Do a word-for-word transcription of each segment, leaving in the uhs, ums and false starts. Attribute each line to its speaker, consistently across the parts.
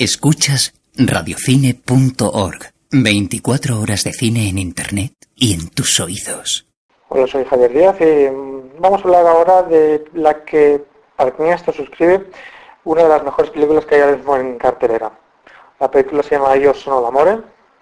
Speaker 1: Escuchas radiocine punto org. veinticuatro horas de cine en internet y en tus oídos.
Speaker 2: Hola, soy Javier Díaz y vamos a hablar ahora de la que, para quien esto suscribe, una de las mejores películas que hay ahora mismo en cartelera. La película se llama Io sono l'amore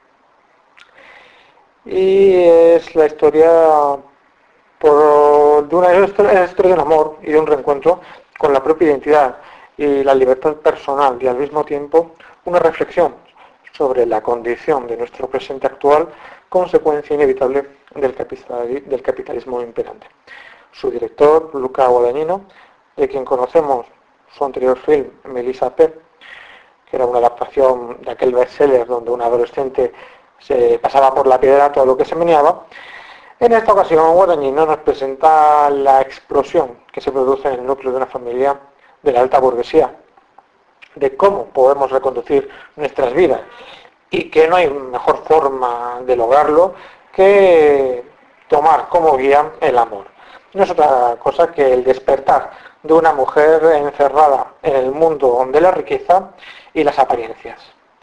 Speaker 2: y es la historia por, de una es la historia de un amor y de un reencuentro con la propia identidad y la libertad personal, y al mismo tiempo una reflexión sobre la condición de nuestro presente actual, consecuencia inevitable del, capital, del capitalismo imperante. Su director, Luca Guadagnino, de quien conocemos su anterior film, Melissa P., que era una adaptación de aquel bestseller donde un adolescente se pasaba por la piedra todo lo que se meneaba. En esta ocasión, Guadagnino nos presenta la explosión que se produce en el núcleo de una familia de la alta burguesía, de cómo podemos reconducir nuestras vidas y que no hay mejor forma de lograrlo que tomar como guía el amor. No es otra cosa que el despertar de una mujer encerrada en el mundo de la riqueza y las apariencias.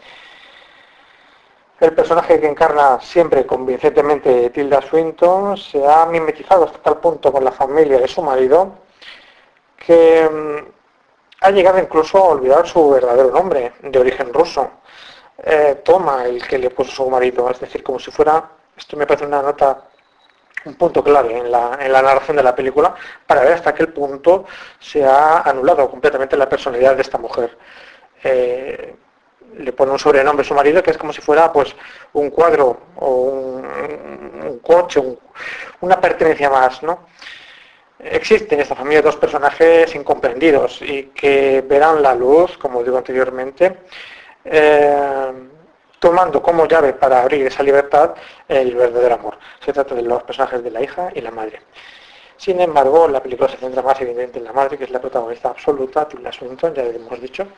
Speaker 2: El personaje que encarna siempre convincentemente Tilda Swinton se ha mimetizado hasta tal punto con la familia de su marido que ha llegado incluso a olvidar su verdadero nombre, de origen ruso. Eh, toma el que le puso su marido, es decir, como si fuera, esto me parece una nota, un punto clave en la, en la narración de la película, para ver hasta qué punto se ha anulado completamente la personalidad de esta mujer. Eh, le pone un sobrenombre a su marido que es como si fuera pues un cuadro o un, un coche, un, una pertenencia más, ¿no? Existen en esta familia dos personajes incomprendidos y que verán la luz, como digo anteriormente, eh, tomando como llave para abrir esa libertad el verdadero amor. Se trata de los personajes de la hija y la madre. Sin embargo, la película se centra más evidentemente en la madre, que es la protagonista absoluta, Tilda Swinton, ya lo hemos dicho.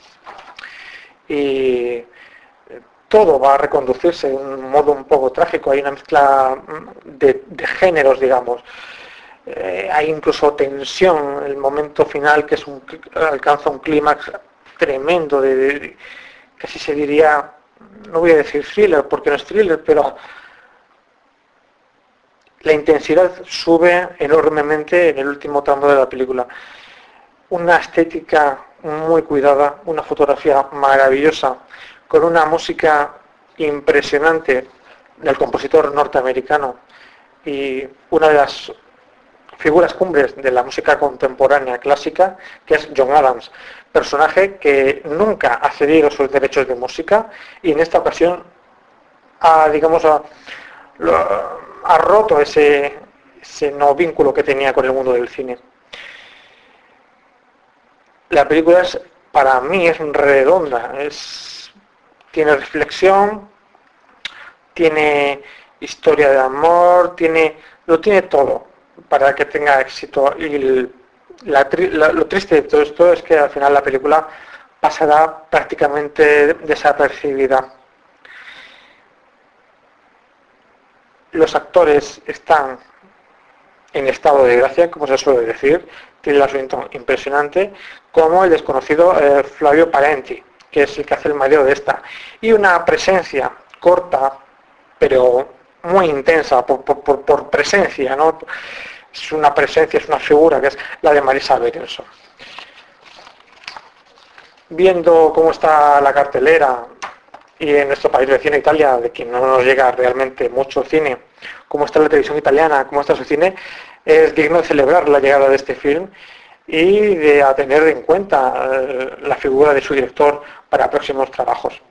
Speaker 2: Y todo va a reconducirse de un modo un poco trágico. Hay una mezcla de, de géneros, digamos. Eh, hay incluso tensión, el momento final que es un, alcanza un clímax tremendo, de, de, de, casi se diría, no voy a decir thriller porque no es thriller, pero la intensidad sube enormemente en el último tramo de la película. Una estética muy cuidada, una fotografía maravillosa, con una música impresionante del compositor norteamericano y una de las figuras cumbres de la música contemporánea clásica, que es John Adams, personaje que nunca ha cedido sus derechos de música y en esta ocasión ha, digamos, ha, lo, ha roto ese, ese no vínculo que tenía con el mundo del cine. La película es, para mí, es redonda, es, tiene reflexión, tiene historia de amor, tiene, lo tiene todo para que tenga éxito. Y la, la, lo triste de todo esto es que al final la película pasará prácticamente desapercibida. Los actores están en estado de gracia, como se suele decir. Tilda Swinton impresionante, como el desconocido eh, Flavio Parenti, que es el que hace el marido de esta, y una presencia corta pero muy intensa por, por, por, por presencia, ¿no? Es una presencia, es una figura que es la de Marisa Berenson. Viendo cómo está la cartelera y en nuestro país vecino Italia, de quien no nos llega realmente mucho cine, cómo está la televisión italiana, cómo está su cine, es digno de celebrar la llegada de este film y de tener en cuenta la figura de su director para próximos trabajos.